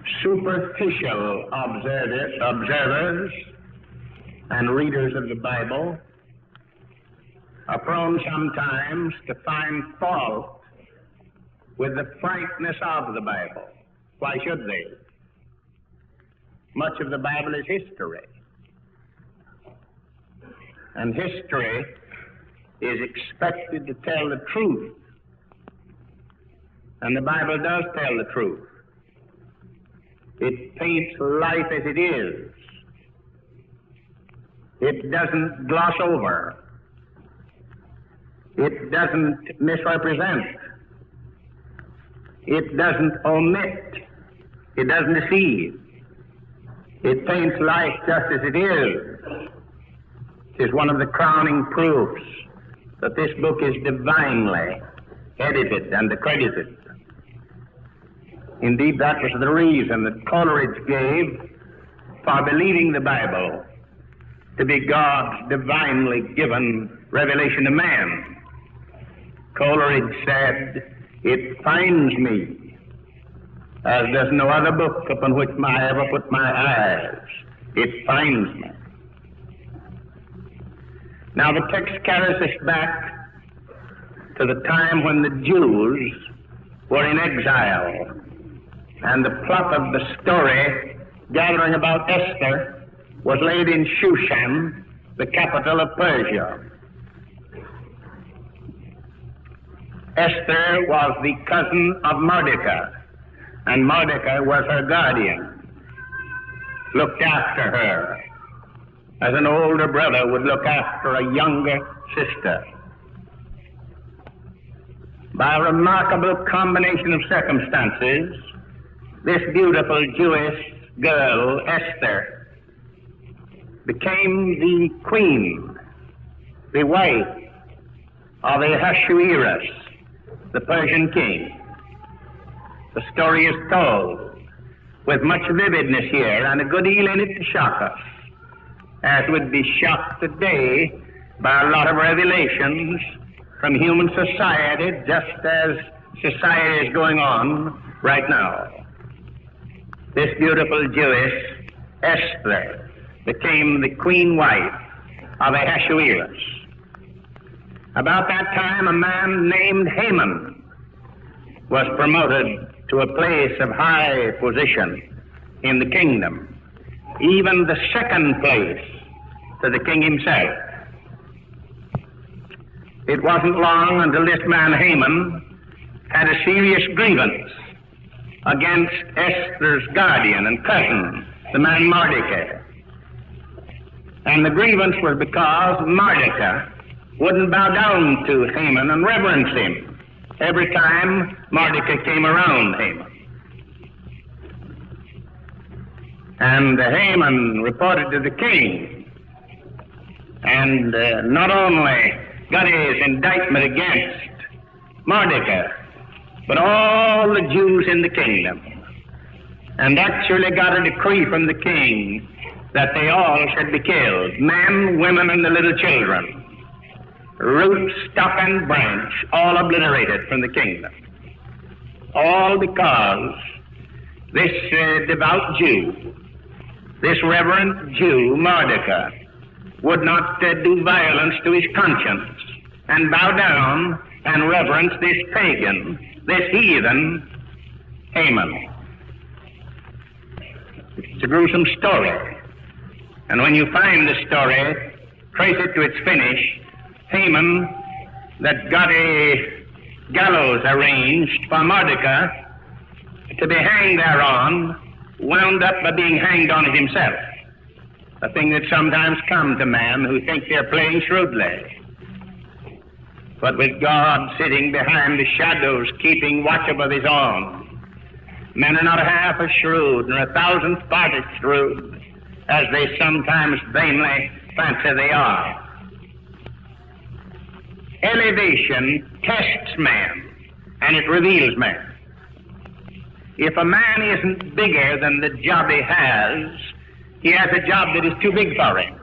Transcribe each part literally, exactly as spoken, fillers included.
superficial observer, observers and readers of the Bible are prone sometimes to find fault with the frankness of the Bible. Why should they? Much of the Bible is history. And history is expected to tell the truth. And the Bible does tell the truth. It paints life as it is. It doesn't gloss over. It doesn't misrepresent. It doesn't omit. It doesn't deceive. It paints life just as it is. It is one of the crowning proofs that this book is divinely edited and accredited. Indeed, that was the reason that Coleridge gave for believing the Bible to be God's divinely given revelation to man. Coleridge said, "It finds me, as does no other book upon which I ever put my eyes. It finds me." Now the text carries us back to the time when the Jews were in exile, and the plot of the story gathering about Esther was laid in Shushan, the capital of Persia. Esther was the cousin of Mordecai, and Mordecai was her guardian, looked after her as an older brother would look after a younger sister. By a remarkable combination of circumstances, this beautiful Jewish girl, Esther, became the queen, the wife of Ahasuerus, the Persian king. The story is told with much vividness here and a good deal in it to shock us, as would be shocked today by a lot of revelations from human society, just as society is going on right now. This beautiful Jewess, Esther, became the queen wife of Ahasuerus. About that time, a man named Haman was promoted to a place of high position in the kingdom, even the second place to the king himself. It wasn't long until this man Haman had a serious grievance against Esther's guardian and cousin, the man Mordecai. And the grievance was because Mordecai wouldn't bow down to Haman and reverence him every time Mordecai came around Haman. And Haman reported to the king, and uh, not only got his indictment against Mordecai, but all the Jews in the kingdom, and actually got a decree from the king that they all should be killed, men, women, and the little children. Root, stock, and branch, all obliterated from the kingdom. All because this uh, devout Jew, this reverent Jew, Mordecai, would not uh, do violence to his conscience and bow down and reverence this pagan, this heathen Haman. It's a gruesome story. And when you find the story, trace it to its finish, Haman, that got a gallows arranged for Mordecai to be hanged thereon, wound up by being hanged on it himself. A thing that sometimes comes to men who think they're playing shrewdly. But with God sitting behind the shadows, keeping watch above his own, men are not half as shrewd, nor a thousandth part as shrewd, as they sometimes vainly fancy they are. Elevation tests man, and it reveals man. If a man isn't bigger than the job he has, he has a job that is too big for him.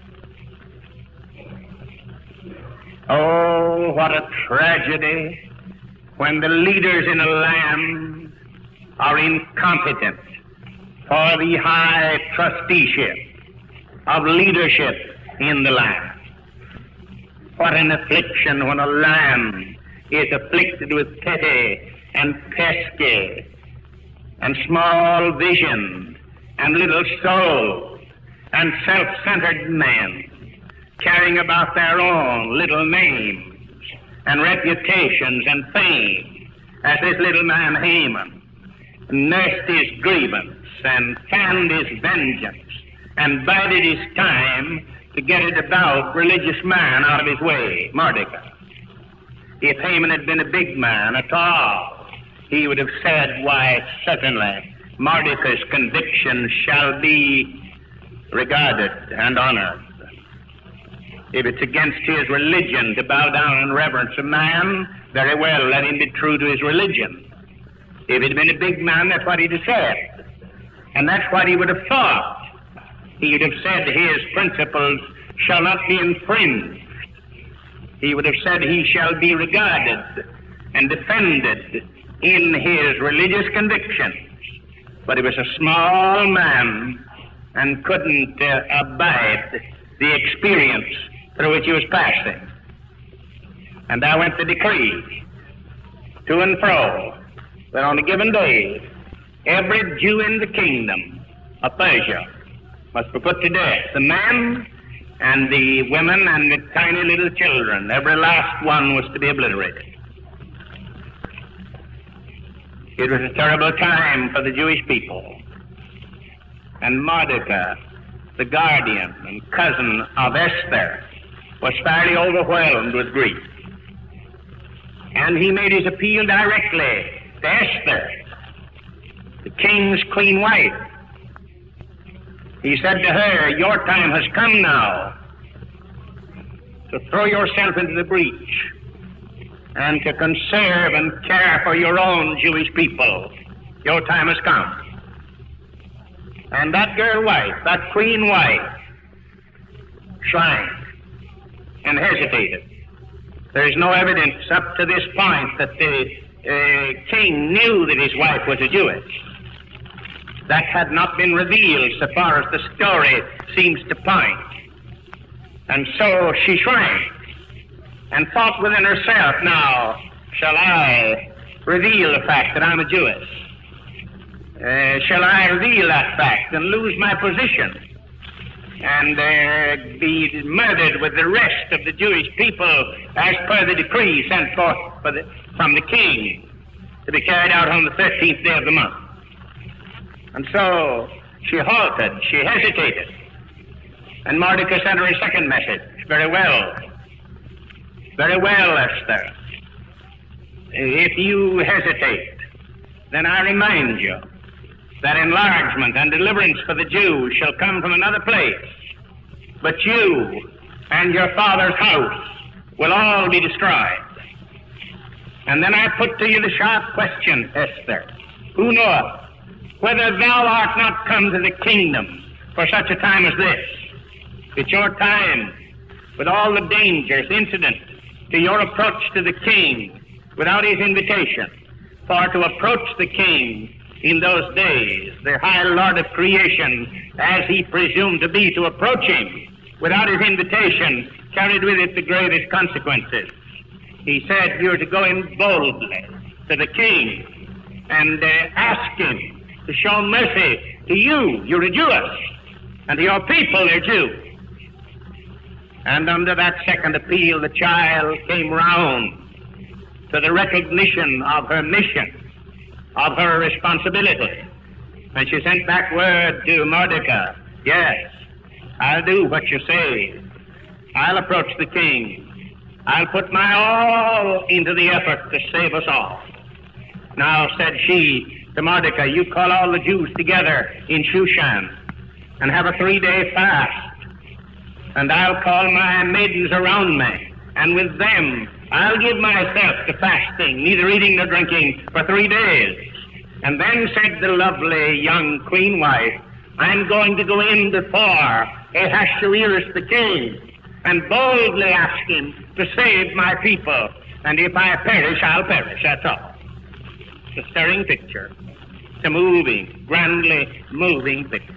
Oh, what a tragedy when the leaders in a land are incompetent for the high trusteeship of leadership in the land. What an affliction when a land is afflicted with petty and pesky and small vision and little soul and self-centered men carrying about their own little names and reputations and fame, as this little man Haman nursed his grievance and fanned his vengeance and bided his time to get a devout religious man out of his way, Mordecai. If Haman had been a big man at all, he would have said, why, certainly, Mordecai's conviction shall be regarded and honored. If it's against his religion to bow down and reverence a man, very well, let him be true to his religion. If he'd been a big man, that's what he'd have said. And that's what he would have thought. He would have said his principles shall not be infringed. He would have said he shall be regarded and defended in his religious convictions. But he was a small man and couldn't uh, abide the experience through which he was passing. And there went the decree to and fro that on a given day, every Jew in the kingdom of Persia must be put to death. The men and the women and the tiny little children, every last one was to be obliterated. It was a terrible time for the Jewish people. And Mordecai, the guardian and cousin of Esther, was fairly overwhelmed with grief. And he made his appeal directly to Esther, the king's queen wife. He said to her, your time has come now to throw yourself into the breach and to conserve and care for your own Jewish people. Your time has come. And that girl wife, that queen wife, shrank and hesitated. There is no evidence up to this point that the uh, king knew that his wife was a Jewess. That had not been revealed so far as the story seems to point. And so she shrank and thought within herself, now, shall I reveal the fact that I'm a Jewess? Uh, shall I reveal that fact and lose my position and uh, be murdered with the rest of the Jewish people as per the decree sent forth for the, from the king to be carried out on the thirteenth day of the month? And so she halted, she hesitated. And Mordecai sent her a second message. Very well. Very well, Esther. If you hesitate, then I remind you that enlargement and deliverance for the Jews shall come from another place. But you and your father's house will all be destroyed. And then I put to you the sharp question, Esther, who knoweth whether thou art not come to the kingdom for such a time as this? It's your time, with all the dangers incident to your approach to the king without his invitation. For to approach the king in those days, the high Lord of creation, as he presumed to be, to approach him without his invitation, carried with it the greatest consequences. He said you're to go in boldly to the king and uh, ask him to show mercy to you, you're a Jewess, and to your people, they're Jews. And under that second appeal, the child came round to the recognition of her mission, of her responsibility. And she sent back word to Mordecai, yes, I'll do what you say. I'll approach the king. I'll put my all into the effort to save us all. Now, said she to Mordecai, you call all the Jews together in Shushan and have a three-day fast. And I'll call my maidens around me, and with them I'll give myself to fasting, neither eating nor drinking, for three days. And then said the lovely young queen wife, I'm going to go in before Ahasuerus the king and boldly ask him to save my people. And if I perish, I'll perish, that's all. It's a stirring picture. It's a moving, grandly moving picture.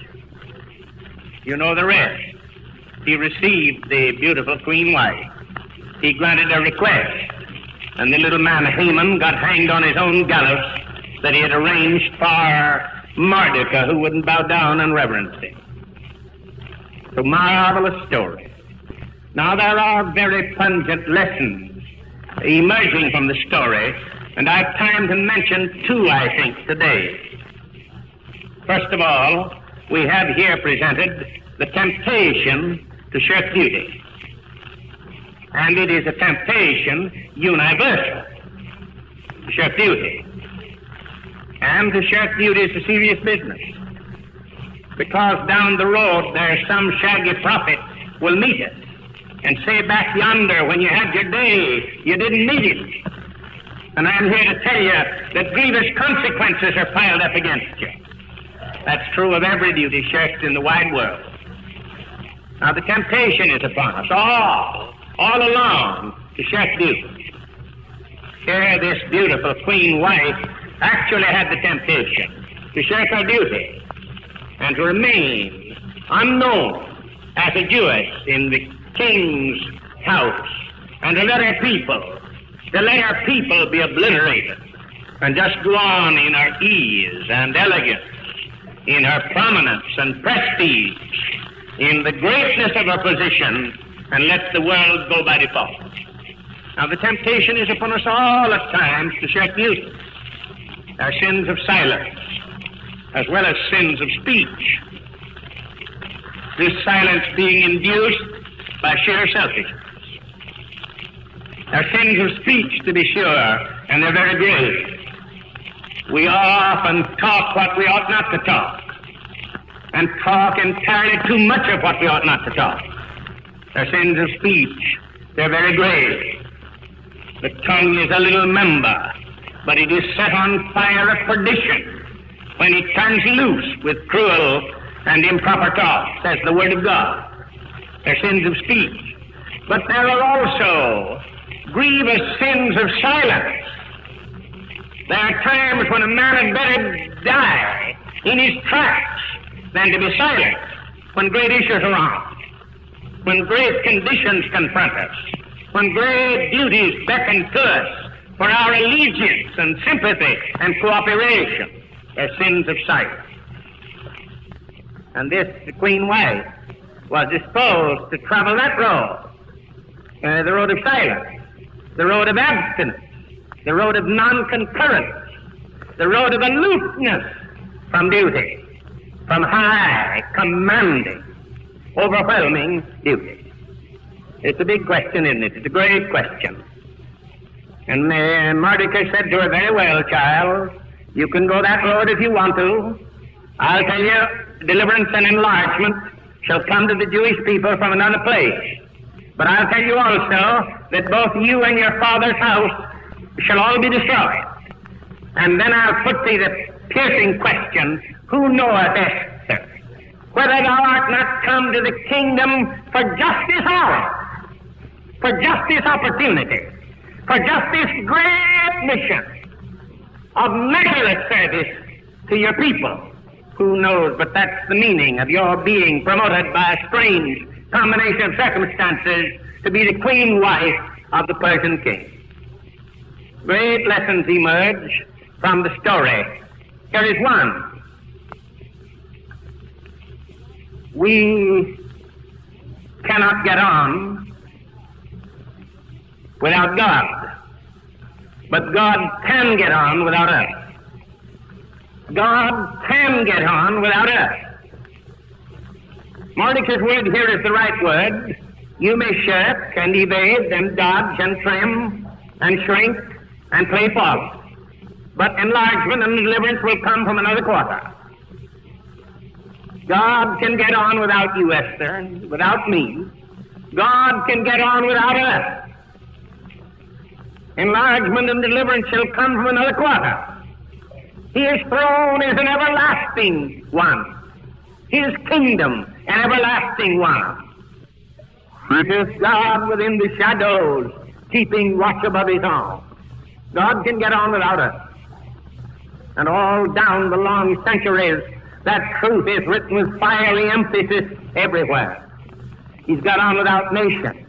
You know the rest. He received the beautiful queen wife. He granted a request, and the little man Haman got hanged on his own gallows that he had arranged for Mordecai, who wouldn't bow down and reverence him. It's a marvelous story. Now, there are very pungent lessons emerging from the story, and I've time to mention two, I think, today. First of all, we have here presented the temptation to shirk duty. And it is a temptation universal to shirk duty. And to shirk duty is a serious business, because down the road there's some shaggy prophet will meet us and say, back yonder when you had your day, you didn't need it. And I'm here to tell you that grievous consequences are piled up against you. That's true of every duty shirked in the wide world. Now, the temptation is upon us all, all along, to shirk duty. Here, this beautiful queen wife actually had the temptation to shirk her duty and to remain unknown as a Jewess in the king's house, and to let her people, to let her people be obliterated and just go on in her ease and elegance, in her prominence and prestige, in the greatness of her position, and let the world go by default. Now, the temptation is upon us all at times to shirk duty. There are sins of silence as well as sins of speech. This silence being induced by sheer selfishness. There are sins of speech, to be sure, and they're very grave. We often talk what we ought not to talk, and talk entirely too much of what we ought not to talk. There are sins of speech. They're very grave. The tongue is a little member, but it is set on fire of perdition when it turns loose with cruel and improper talk, says the Word of God. They're sins of speech. But there are also grievous sins of silence. There are times when a man had better die in his tracks than to be silent when great issues are on, when great conditions confront us, when great duties beckon to us for our allegiance and sympathy and cooperation. They're sins of silence. And this, the queen wife, was disposed to travel that road, uh, the road of silence, the road of abstinence, the road of non-concurrence, the road of aloofness from duty, from high, commanding, overwhelming duty. It's a big question, isn't it? It's a great question. And uh, Mordecai said to her, very well, child, you can go that road if you want to. I'll tell you, deliverance and enlargement shall come to the Jewish people from another place. But I'll tell you also that both you and your father's house shall all be destroyed. And then I'll put thee the piercing question, who knoweth Esther, whether thou art not come to the kingdom for just this hour, for just this opportunity, for just this great mission of merciless service to your people. Who knows, but that's the meaning of your being promoted by a strange combination of circumstances to be the queen wife of the Persian king. Great lessons emerge from the story. Here is one. We cannot get on without God, but God can get on without us. God can get on without us. Mordecai's word here is the right word. You may shirk and evade and dodge and trim and shrink and play false, but enlargement and deliverance will come from another quarter. God can get on without you, Esther, and without me. God can get on without us. Enlargement and deliverance shall come from another quarter. His throne is an everlasting one. His kingdom, an everlasting one. It is God within the shadows, keeping watch above his own. God can get on without us. And all down the long centuries, that truth is written with fiery emphasis everywhere. He's got on without nation.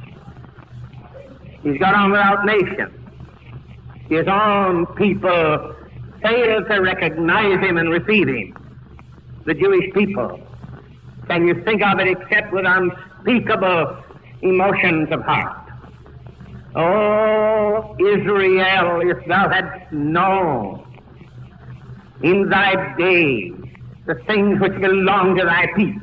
He's got on without nation. His own people failed to recognize him and receive him. The Jewish people. Can you think of it except with unspeakable emotions of heart? Oh, Israel, if thou hadst known in thy days the things which belong to thy peace,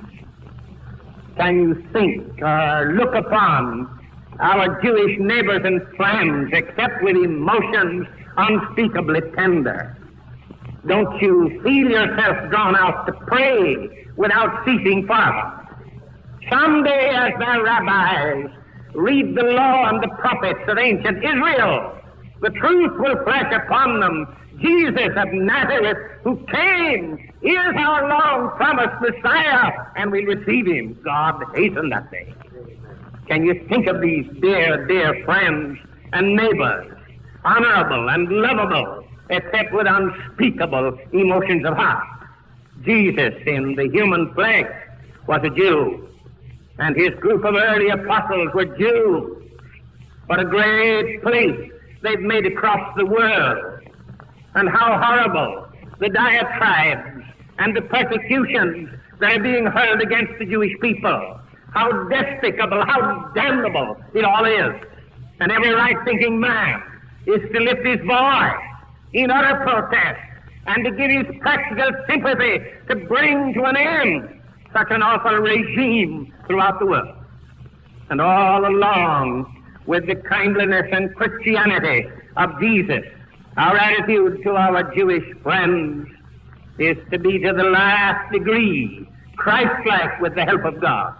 can you think or look upon our Jewish neighbors and friends except with emotions unspeakably tender? Don't you feel yourself drawn out to pray without ceasing for them? Someday, as the rabbis read the law and the prophets of ancient Israel, the truth will flash upon them. Jesus of Nazareth, who came, is our long-promised Messiah, and we receive him. God hasten that day. Can you think of these dear, dear friends and neighbors, honorable and lovable, except with unspeakable emotions of heart? Jesus in the human flesh was a Jew, and his group of early apostles were Jews. What a great place they've made across the world, and how horrible the diatribes and the persecutions that are being hurled against the Jewish people. How despicable, how damnable it all is. And every right-thinking man is to lift his voice in utter protest and to give his practical sympathy to bring to an end such an awful regime throughout the world. And all along with the kindliness and Christianity of Jesus, our attitude to our Jewish friends is to be to the last degree Christ-like with the help of God.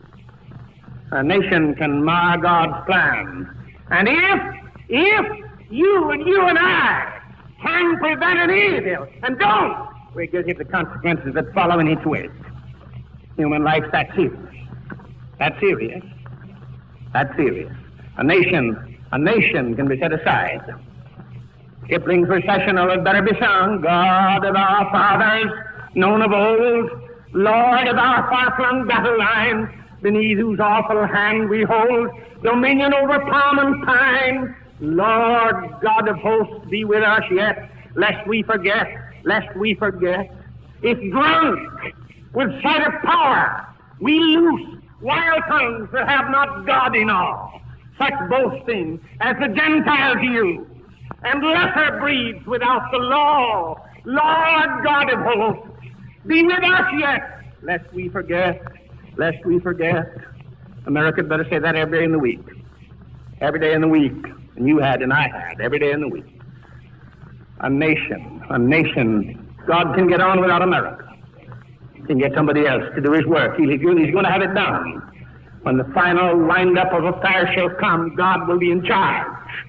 A nation can mar God's plan. And if, if you and you and I can prevent an evil and don't, we're guilty of the consequences that follow in its wake. Human life's that serious. That's serious. That's serious. A nation, a nation can be set aside. Kipling's processional had better be sung. God of our fathers, known of old, Lord of our far-flung battle lines, beneath whose awful hand we hold dominion over palm and pine. Lord God of hosts, be with us yet, lest we forget, lest we forget. If drunk with sight of power, we loose wild tongues that have not God in all, such boasting as the Gentiles use, and lesser breeds without the law. Lord God of hosts, be with us yet, lest we forget, lest we forget. America had better say that every day in the week. Every day in the week. And you had and I had, every day in the week. A nation, a nation, God can get on without America. He can get somebody else to do his work. He, he's going to have it done. When the final wind-up of affairs shall come, God will be in charge.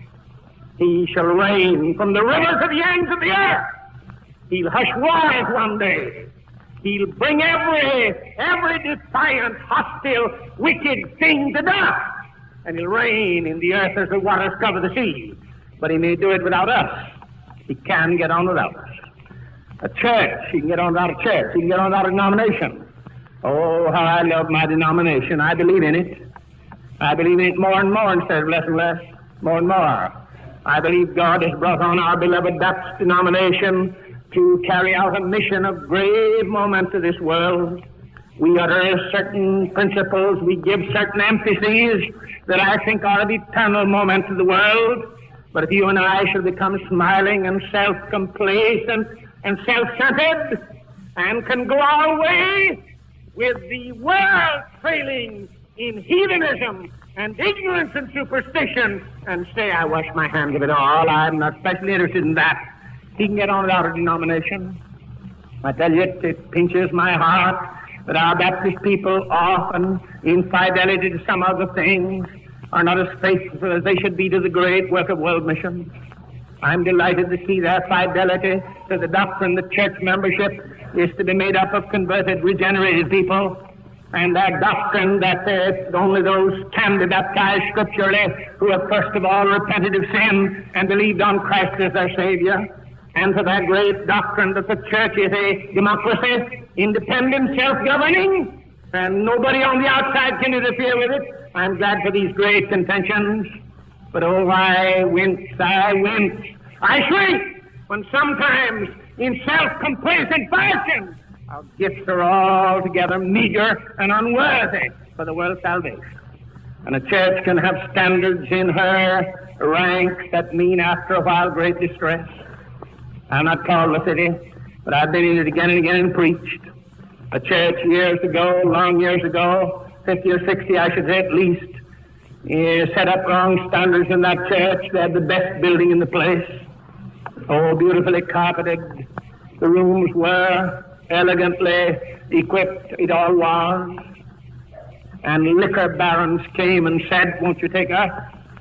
He shall reign from the rivers of the ends of the earth. He'll hush wars one day. He'll bring every, every defiant, hostile, wicked thing to dust. And he'll reign in the earth as the waters cover the sea. But he may do it without us. He can get on without us. A church, he can get on without a church. He can get on without a denomination. Oh, how I love my denomination. I believe in it. I believe in it more and more instead of less and less, more and more. I believe God has brought on our beloved Baptist denomination to carry out a mission of grave moment to this world. We utter certain principles, we give certain emphases that I think are of eternal moment to the world. But if you and I shall become smiling and self-complacent and self-centered and can go our way with the world trailing in heathenism and ignorance and superstition and say, I wash my hands of it all, I'm not specially interested in that, he can get on without a denomination. I tell you, it, it pinches my heart that our Baptist people often, in fidelity to some other things, are not as faithful as they should be to the great work of world mission. I'm delighted to see their fidelity to the doctrine that church membership is to be made up of converted, regenerated people, and their doctrine that uh, only those can be baptized scripturally who have first of all repented of sin and believed on Christ as their Savior. and to that great doctrine that the church is a democracy, independent, self-governing, and nobody on the outside can interfere with it. I'm glad for these great contentions, but oh, I wince, I wince, I shrink when sometimes in self-complacent fashion our gifts are altogether meager and unworthy for the world's salvation. And a church can have standards in her ranks that mean after a while great distress. I'm not called the city, but I've been in it again and again and preached. A church years ago, long years ago, fifty or sixty I should say at least, eh, set up wrong standards in that church. They had the best building in the place. Oh, beautifully carpeted. The rooms were elegantly equipped. It all was. And liquor barons came and said, won't you take us?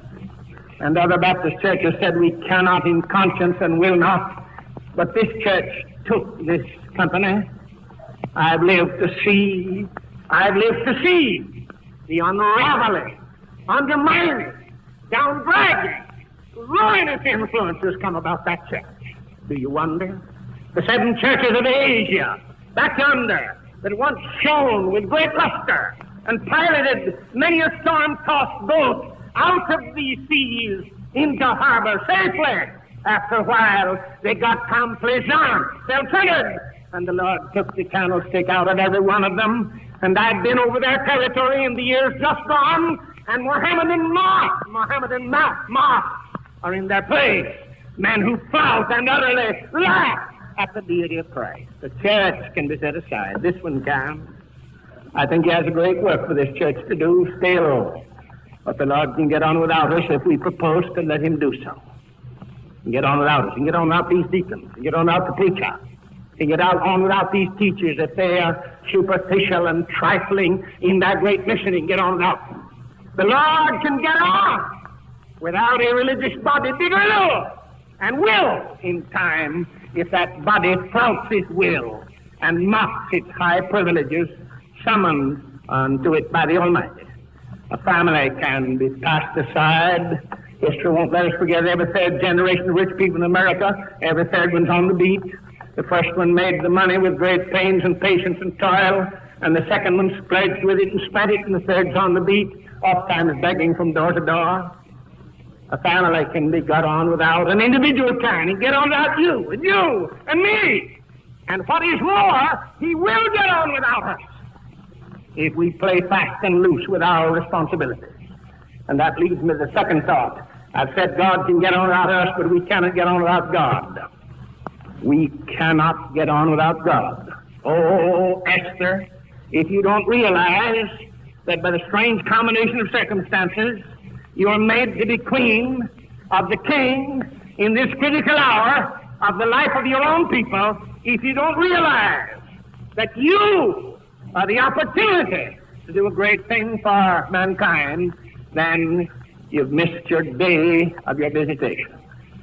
And other Baptist churches said, we cannot in conscience and will not. But this church took this company. I've lived to see, I've lived to see the unraveling, undermining, down-dragging, ruinous influences come about that church. Do you wonder? The seven churches of Asia, back yonder, that once shone with great luster and piloted many a storm-tossed boat out of these seas into harbor safely. After a while, they got complaisant, self-centered, and the Lord took the candlestick out of every one of them. And I've been over their territory in the years just gone, and Mohammedan moths, Mohammedan moths, moths are in their place. Men who flout and utterly laugh at the deity of Christ. The church can be set aside. This one can. I think he has a great work for this church to do still. But the Lord can get on without us if we propose to let him do so. He can get on without us. He can get on without these deacons. He can get on without the preacher. He can get out on without these teachers if they are superficial and trifling in that great mission. He can get on without them. The Lord can get on without a religious body, big or little, and will in time if that body flouts its will and mocks its high privileges summoned unto it by the Almighty. A family can be passed aside. History won't let us forget every third generation of rich people in America. Every third one's on the beat. The first one made the money with great pains and patience and toil, and the second one splurged with it and spent it, and the third's on the beat, oftentimes begging from door to door. A family can be got on without. An individual can. He can get on without you, and you, and me. And what is more, he will get on without us if we play fast and loose with our responsibilities. And that leads me to the second thought. I've said God can get on without us, but we cannot get on without God. We cannot get on without God. Oh, Esther, if you don't realize that by the strange combination of circumstances, you are made to be queen of the king in this critical hour of the life of your own people, if you don't realize that you are the opportunity to do a great thing for mankind, then you've missed your day of your visitation.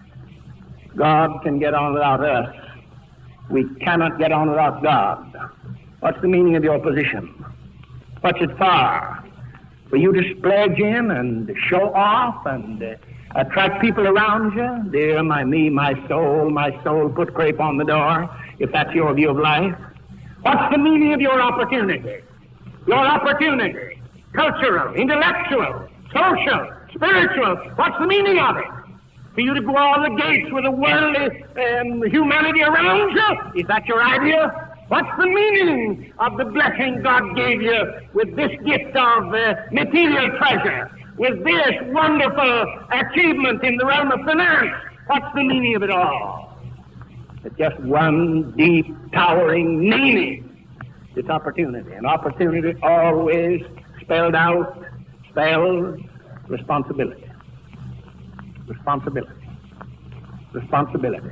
God can get on without us. We cannot get on without God. What's the meaning of your position? What's it for? For you to splurge in and show off and uh, attract people around you? Dear my me, my soul, my soul, put crape on the door, if that's your view of life. What's the meaning of your opportunity? Your opportunity, cultural, intellectual, social, spiritual, what's the meaning of it? For you to go all the gates with a worldly um, humanity around you? Is that your idea? What's the meaning of the blessing God gave you with this gift of uh, material treasure, with this wonderful achievement in the realm of finance? What's the meaning of it all? It's just one deep, towering meaning. It's opportunity. And opportunity always spelled out, spells responsibility. Responsibility. Responsibility.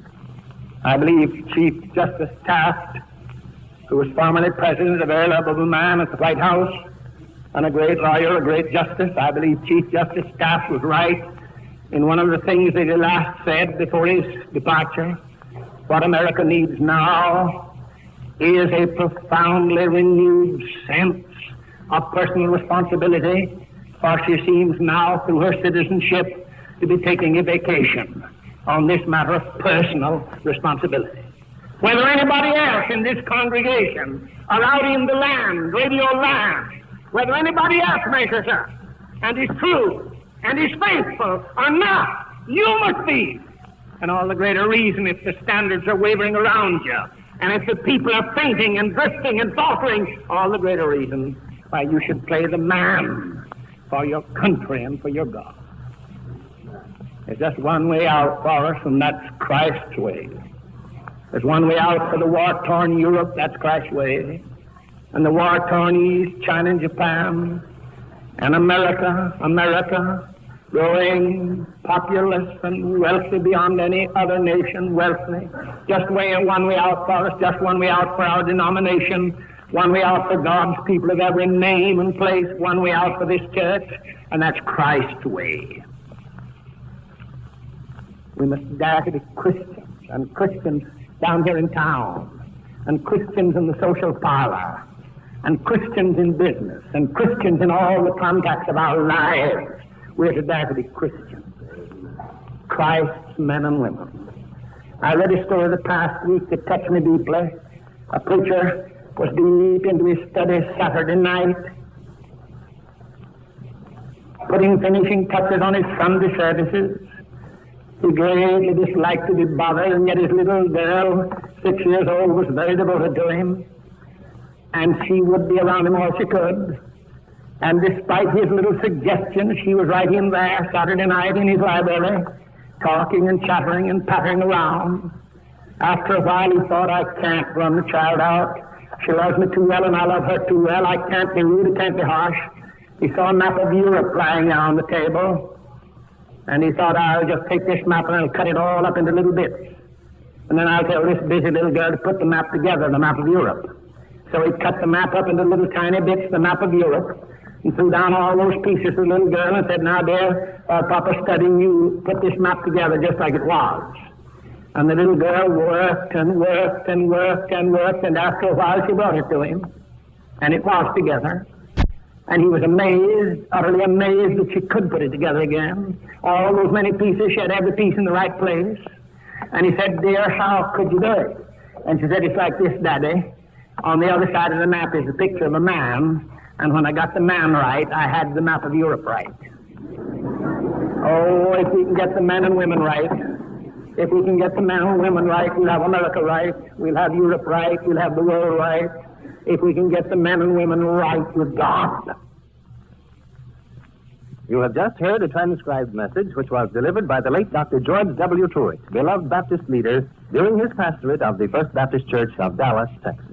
I believe Chief Justice Taft, who was formerly president, a very lovable man at the White House, and a great lawyer, a great justice, I believe Chief Justice Taft was right in one of the things that he last said before his departure. What America needs now is a profoundly renewed sense of personal responsibility, for she seems now, through her citizenship, to be taking a vacation. on this matter of personal responsibility. Whether anybody else in this congregation or out in the land, radio land, whether anybody else measures up and is true and is faithful or not, you must be. And all the greater reason if the standards are wavering around you, and if the people are fainting and drifting and faltering, all the greater reason why you should play the man for your country and for your God. There's just one way out for us, and that's Christ's way. There's one way out for the war-torn Europe, that's Christ's way. And the war-torn East, China and Japan, and America, America, growing populous and wealthy beyond any other nation, wealthy. Just way, one way out for us, just one way out for our denomination, one way out for God's people of every name and place, one way out for this church, and that's Christ's way. We must dare to be Christians, and Christians down here in town, and Christians in the social parlor, and Christians in business, and Christians in all the contacts of our lives. We're to dare to be Christians, Christ's men and women. I read a story the past week that touched me deeply. A preacher was deep into his studies Saturday night, putting finishing touches on his Sunday services. He greatly disliked to be bothered, and yet his little girl, six years old, was very devoted to him, and she would be around him all she could. And despite his little suggestions, she was right in there Saturday night in his library, talking and chattering and pattering around. After a while, he thought, I can't run the child out. She loves me too well, and I love her too well. I can't be rude, I can't be harsh. He saw a map of Europe lying there on the table, and he thought, I'll just take this map and I'll cut it all up into little bits. And then I'll tell this busy little girl to put the map together, the map of Europe. So he cut the map up into little tiny bits, the map of Europe, and threw down all those pieces to the little girl and said, now, dear, uh, Papa's studying you, put this map together just like it was. And the little girl worked and worked and worked and worked, and after a while she brought it to him, and it was together. And he was amazed, utterly amazed that she could put it together again. All those many pieces, she had every piece in the right place. And he said, dear, how could you do it? And she said, it's like this, Daddy. On the other side of the map is a picture of a man, and when I got the man right, I had the map of Europe right. Oh, if we can get the men and women right, if we can get the men and women right, we'll have America right, we'll have Europe right, we'll have the world right. If we can get the men and women right with God. You have just heard a transcribed message which was delivered by the late Doctor George W. Truitt, beloved Baptist leader, during his pastorate of the First Baptist Church of Dallas, Texas.